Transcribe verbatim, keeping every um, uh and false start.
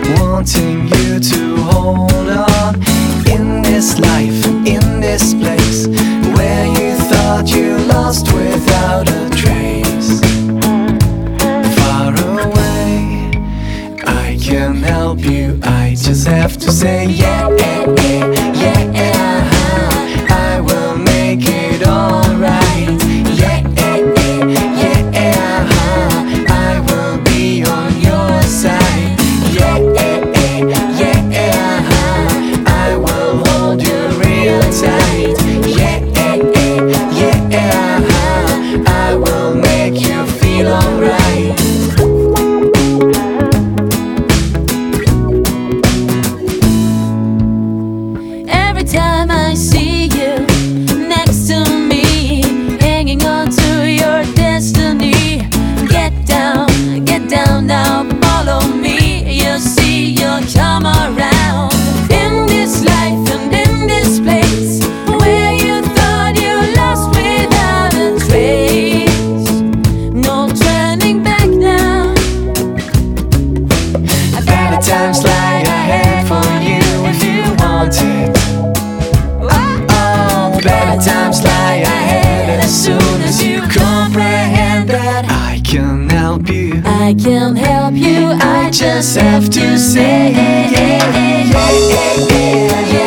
wanting you to hold on. In this life and in this place where you thought you lost without a trace. Far away, I can help you, I just have to say yeah, yeah, yeah, yeah. I will make it alright. Yeah, yeah, yeah, I will be on your side. Yeah, yeah, yeah, I will hold you real tight. Yeah, yeah, I will make you feel alright. Every time I see you next to me, hanging on to your destiny. Get down, get down now, follow me. You'll see you'll come around. In this life and in this place where you thought you lost without a trace. No turning back now. Better times lie ahead for you if you want it. Oh, better times lie ahead as soon as you comprehend that I can help you. I can help you, I I just have to say yeah, yeah, yeah, yeah, yeah.